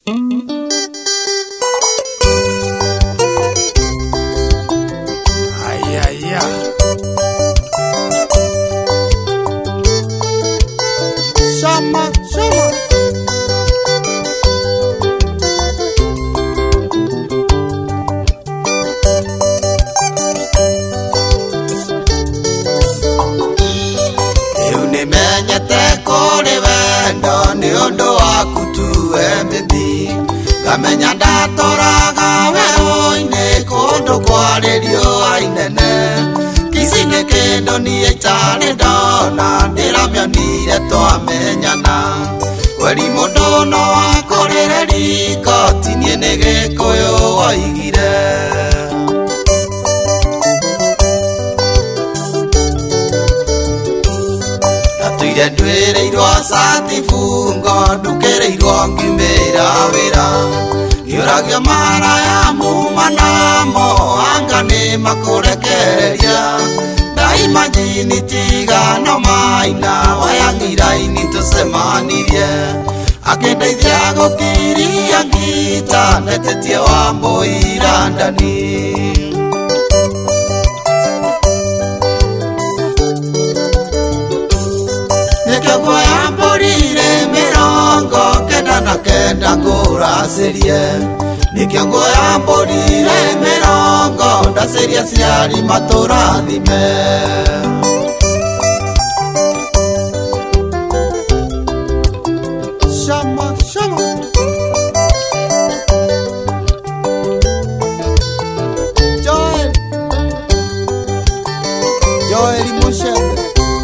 Kamenya ndatoraga weho-inĩ kũndũ kwarĩrio ainene Kisi-inĩ kĩndũ niĩ itarĩ ndona ndĩramĩonire twamenyana Kweri mũndũ no akũrĩre riko ti niĩ nĩ Gĩkũyũ woigire Ndatuire nduĩrĩirwo Satifungo ndukĩrĩirwo ngiumĩra wĩra Ngĩũragio maraya muma namo anga nĩ makũrekereria Daima njini tigano maina wayang'ira-inĩ tũcemanirie Akĩndeithia gũkiria ngita netetie Wambũi Landani Nĩkĩonguoya mbũrire 99 ngũracĩrie Nĩkĩonguoya mbũrire 90 ndacĩrie aciari matũrathime Shama shama Joel Mushebe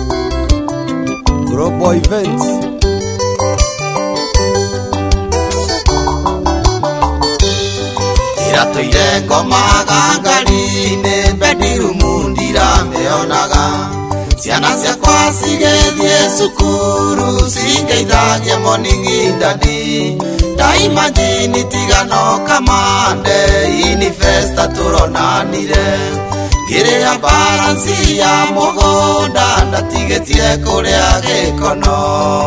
Global Events Iratuire ngoma ngari-inĩ bedroom ndiramĩonaga Ciana ciakwa cigĩthiĩ cukuru cingeithagia morning daddy Daima njini tigano kamande Inifesta tũronanire Ngĩrĩa balance ya mũgũnda ndatigĩtie kũrĩa gĩkono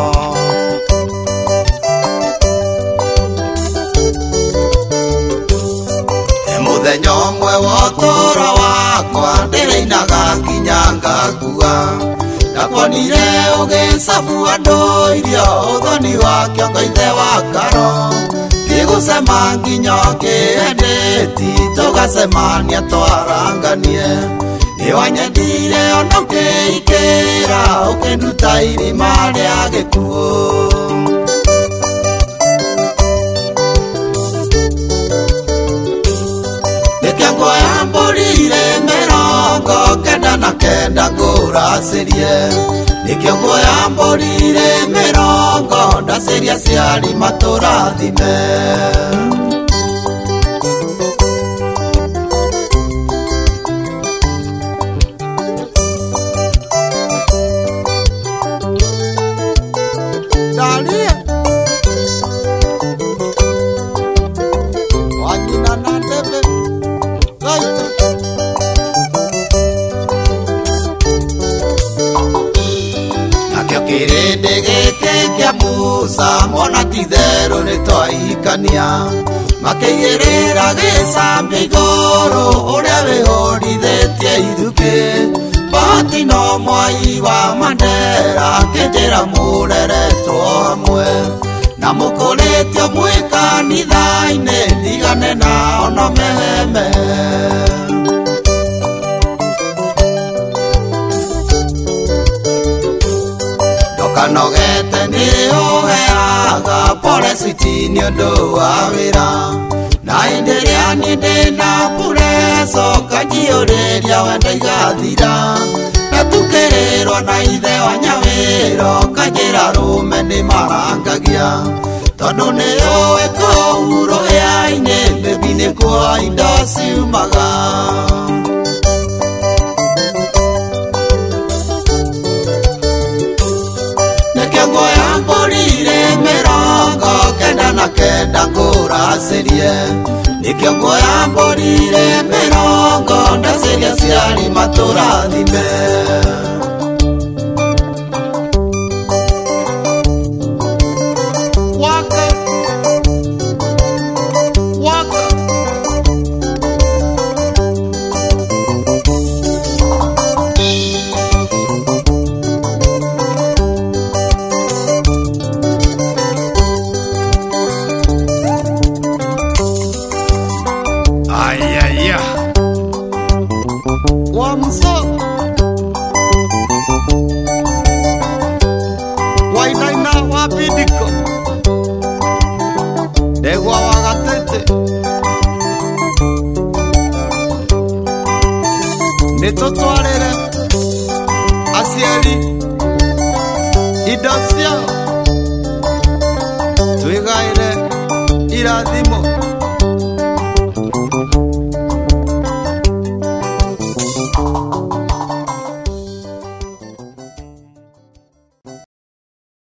Mũthenya ũmwe wa ũtũũro wakwa ndĩrĩinaga nginya ngakua Ndakuonire ũgĩcabua andũ irio ũthoni wa kĩongo ithe wa Karo Ngĩgũcema nginya kĩendeti tũgacemania twaranganie Nĩwanyendire ona ũkĩikĩra ũkĩnduta irima rĩa gĩkuũ Nĩkĩonguoya mbũrire 99 ngũracĩrie Nĩkĩonguoya mbũrire 90 ndacĩrie aciari matũrathime Dalia Wanyina na ndebe Gaita Nakĩo kĩrĩndĩ gĩkĩ kĩa Musa Mona ti therũ nĩ twahikania Makĩigĩrĩra gĩcambĩ igũrũ Ũrĩa wĩhũrithĩtie ithukĩ Bahati no Mwai wa Mandera Kĩnjĩra mũreretwo hamwe Na mũkũrĩtio mwĩ kanitha-inĩ Ndigane nao no meheme Ndokanogete nĩ ũheaga Pole switi nĩ ũndũ wa wĩra Na hĩndĩ ĩrĩa niĩ ndĩna pureco Kanjiũrĩria wenda igathira Na tukĩrĩrwo na ithe wa Nyawĩro Kanjĩra rũme nĩ marangagia Tondũ nĩ ũĩ kũu rũhĩa-inĩ Baby nĩ kuo indo ciumaga Nĩkĩonguoya mbũrire 99 ngũracĩrie Nĩkĩonguoya mbũrire 90 ndacĩrie aciari matũrathime Waka wa mso wainaina wa bidiko ndegwa wa gatete nitutwarire aciari indo ciao twigaire irathimo